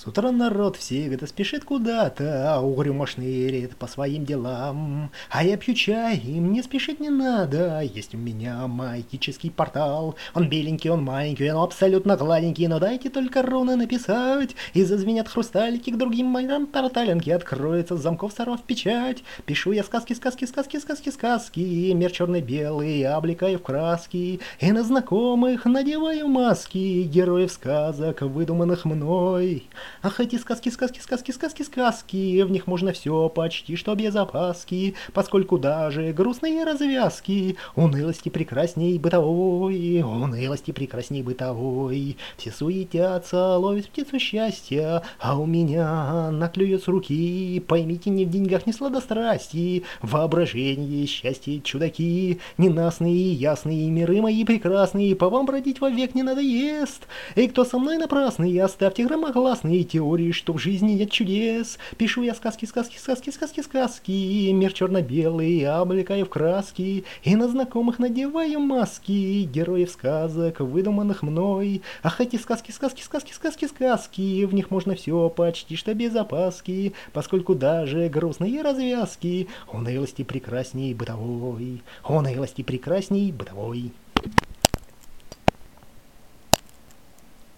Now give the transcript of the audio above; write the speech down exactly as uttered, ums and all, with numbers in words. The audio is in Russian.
С утра народ всегда спешит куда-то, а угрюмо шныряет по своим делам. А я пью чай, и мне спешить не надо. Есть у меня магический портал. Он беленький, он маленький, он абсолютно гладенький, но дайте только руны написать. И зазвенят хрусталики к другим моим порталенки. Откроется с замков сорвав печать. Пишу я сказки, сказки, сказки, сказки, сказки. Мир черно-белый, облекаю в краски. И на знакомых надеваю маски героев сказок, выдуманных мной. Ах, эти сказки, сказки, сказки, сказки, сказки, в них можно все почти что без опаски, поскольку даже грустные развязки унылости прекрасней бытовой, унылости прекрасней бытовой. Все суетятся, ловят птицу счастья, а у меня наклюет с руки. Поймите, не в деньгах, не сладострастии, воображение, счастье, чудаки, ненастные, ясные миры мои прекрасные, по вам бродить вовек не надоест. И кто со мной напрасный, оставьте громогласные теории, что в жизни нет чудес. Пишу я сказки, сказки, сказки, сказки, сказки, мир черно-белый, облекаю в краски, и на знакомых надеваю маски героев сказок, выдуманных мной. Ах, эти сказки, сказки, сказки, сказки, сказки, в них можно все почти что без опаски, поскольку даже грустные развязки унылости прекрасней бытовой, унылости прекрасней бытовой.